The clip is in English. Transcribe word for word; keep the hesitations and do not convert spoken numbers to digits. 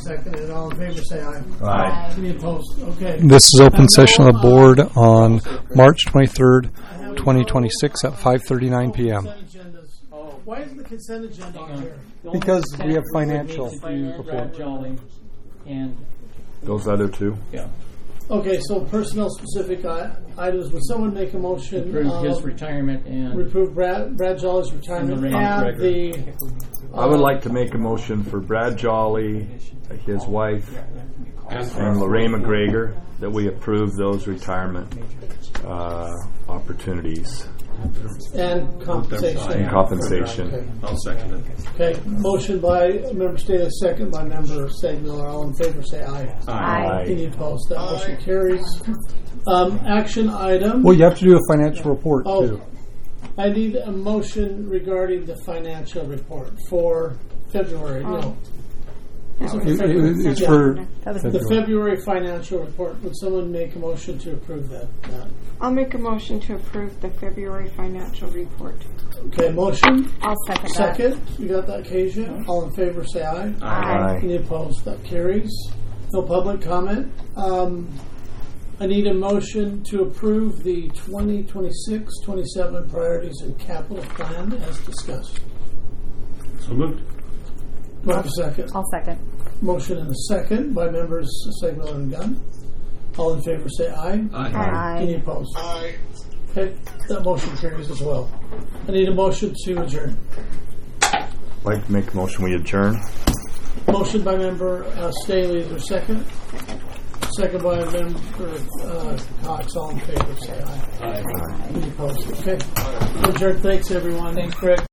seconded. All in favor, say aye. Aye. Any opposed? Okay. This is open session of the board on March twenty-third, twenty twenty-six at five thirty-nine p.m. Why is the consent agenda on here? Because we have financial Brad Jolly and Those other two? yeah, Okay, so personnel specific I- items. Would someone make a motion? approved his um, retirement and Reprove Brad, Brad Jolly's retirement And and, Lorraine the. I would like to make a motion for Brad Jolly, his wife, and Lorraine McGregor, that we approve those retirement uh, opportunities And compensation. and compensation. Okay. I'll second it. Okay, motion by member Staley, second by member Segmiller. All in favor, say aye. Aye. Any opposed? That motion carries. Um, action item. Well, you have to do a financial report, Oh, too. I need a motion regarding the financial report for February. No, It- it- It's for the February. February financial report. Would someone make a motion to approve that? that? I'll make a motion to approve the February financial report. Okay, motion. I'll second that. Second. You got that, Kezia? All in favor, say aye. Aye. Any opposed? That carries. No public comment. Um, I need a motion to approve the twenty twenty-six twenty-seven priorities and capital plan as discussed. So moved. Do I have a second? I'll second. Motion and a second by members Segmiller and Gunn. All in favor say aye. Aye. Any opposed? Aye. Okay, that motion carries as well. I need a motion to adjourn. I'd like to make a motion we adjourn. Motion by member uh, Staley, is there a second? Second by member uh, Cox. All in favor say aye. Aye. Any opposed? Okay. Adjourn. Thanks, everyone. Thanks, Craig.